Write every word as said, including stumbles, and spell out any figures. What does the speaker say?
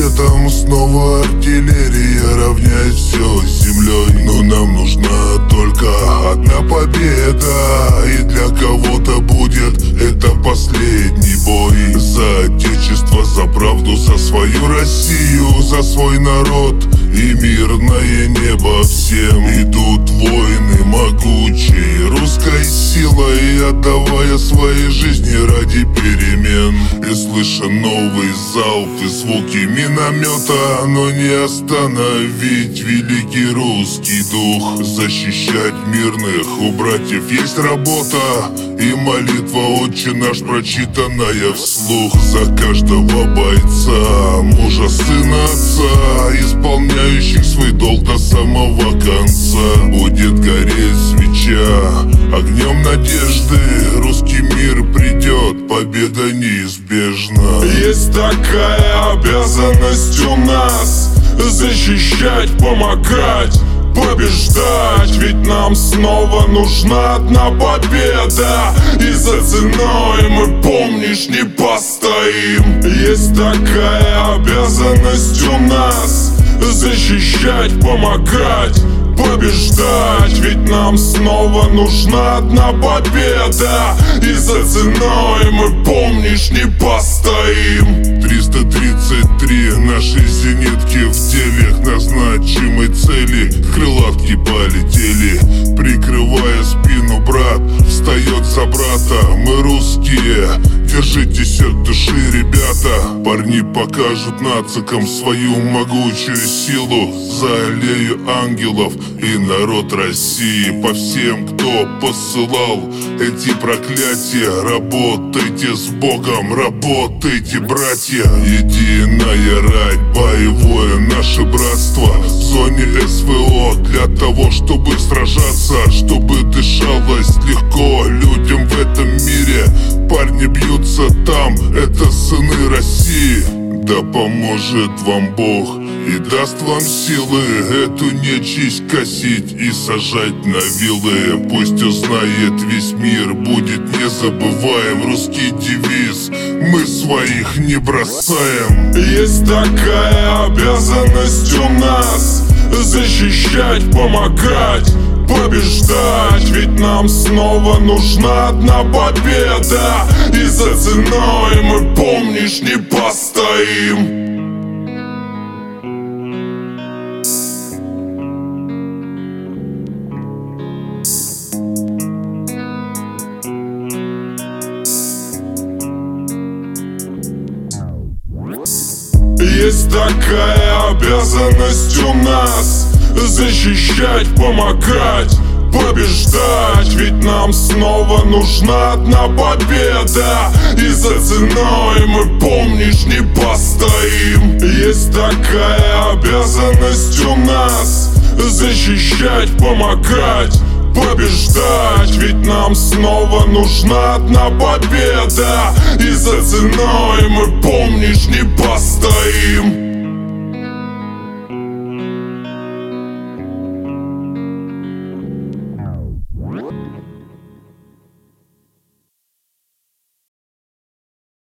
рассветом снова артиллерия равняет все с землей. Но нам нужна только одна победа, и для кого-то будет это последний бой. За отечество, за правду, за свою Россию, за свой народ и мирное небо всем. Идут войны могучие русской силой, отдавая свои жизни ради перемен. И слыша новый залп и звуки миномета, но не остановить великий русский дух. Защищать мирных у братьев есть работа, и молитва «Отче наш», прочитанная вслух. За каждого бойца, мужа, сына, отца, исполняющих свой долг до самого конца, будет гореть свеча огнем надежды. Русский мир придет, победа неизбежна. Есть такая обязанность у нас: защищать, помогать, побеждать. Ведь нам снова нужна одна победа, и за ценой мы, помнишь, не постоим. Есть такая обязанность у нас: защищать, помогать, побеждать. Ведь нам снова нужна одна победа, и за ценой мы, помнишь, не постоим. Триста тридцать три наши зенитки в деле к назначимой цели. Крылатки полетели, прикрывая спину, брат встает за брата. Мы русские, держитесь от души, ребята. Парни покажут нацикам свою могучую силу. За аллею ангелов и народ России. По всем, кто посылал эти проклятия, работайте с Богом, работайте, братья. Единая рать, боевое наше братство в зоне СВО, для того, чтобы сражаться, чтобы дышалось легко людям в этом мире. Парни бьются там, это сыны России. Да поможет вам Бог и даст вам силы эту нечисть косить и сажать на вилы. Пусть узнает весь мир, будет незабываем русский девиз: мы своих не бросаем. Есть такая обязанность у нас: защищать, помогать, побеждать. Ведь нам снова нужна одна победа, и за ценой мы, помнишь, не постоим. Есть такая обязанность у нас: защищать, помогать, побеждать. Ведь нам снова нужна одна победа, и за ценой мы, помнишь, не постоим. Есть такая обязанность у нас: защищать, помогать, побеждать. Ведь нам снова нужна одна победа, и за ценой мы, помнишь, не постоим.